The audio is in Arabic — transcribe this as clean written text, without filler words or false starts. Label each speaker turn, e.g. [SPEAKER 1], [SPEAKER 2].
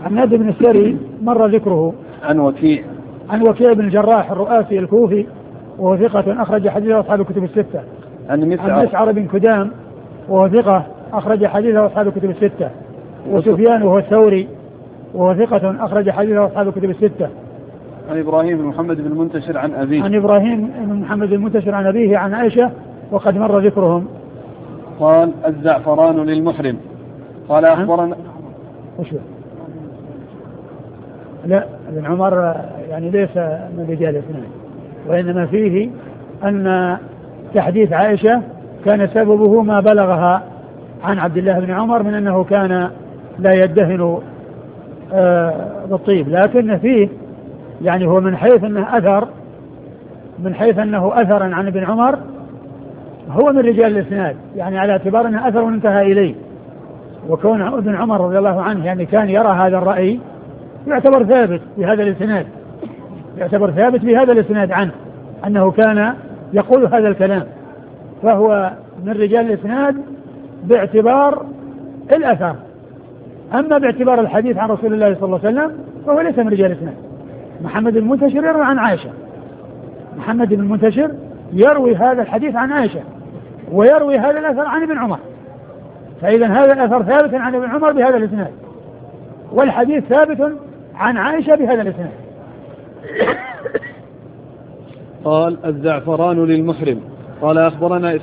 [SPEAKER 1] حماد بن السري مر ذكره.
[SPEAKER 2] عن
[SPEAKER 1] وكيع بن الجراح الرؤاسي الكوفي وهو ثقة أخرج حديثه أصحاب الكتب الستة.
[SPEAKER 2] عن
[SPEAKER 1] مسعر بن كدام وهو ثقة أخرج حديثه أصحاب الكتب الستة. وسفيان وهو الثوري وهو ثقة أخرج حديثه أصحاب الكتب الستة.
[SPEAKER 2] عن إبراهيم بن محمد بن المنتشر عن أبيه.
[SPEAKER 1] عن إبراهيم بن محمد المنتشر عن أبيه عن عائشة وقد مر ذكرهم.
[SPEAKER 2] قال الزعفران للمحرم. قال أخبرنا
[SPEAKER 1] لا ابن عمر يعني ليس من رجال اثنين، وإنما فيه أن تحديث عائشة كان سببه ما بلغها عن عبد الله بن عمر من أنه كان لا يدهن بالطيب، لكن فيه يعني هو من حيث أنه أثر عن ابن عمر هو من رجال الإسناد، يعني على اعتبار أنه أثر وانتهى إليه. وكون ابن عمر رضي الله عنه يعني كان يرى هذا الرأي يعتبر ثابت بهذا الإسناد عنه أنه كان يقول هذا الكلام، فهو من رجال الإسناد باعتبار الأثر. أما باعتبار الحديث عن رسول الله صلى الله عليه وسلم فهو ليس من رجال الإسناد. محمد المنتشر يروي عن عائشة، محمد المنتشر يروي هذا الحديث عن عائشة ويروي هذا الأثر عن ابن عمر، فإذا هذا الأثر ثابت عن ابن عمر بهذا الإسناد، والحديث ثابت عن عائشة بهذا الإسناد.
[SPEAKER 2] قال الزعفران للمحرم. قال أخبرنا